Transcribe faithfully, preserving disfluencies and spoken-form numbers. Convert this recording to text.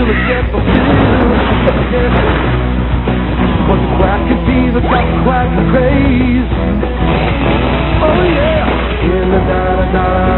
to get fulfilled. But the quack and fever got the quack and craze. Oh yeah, in the night, night.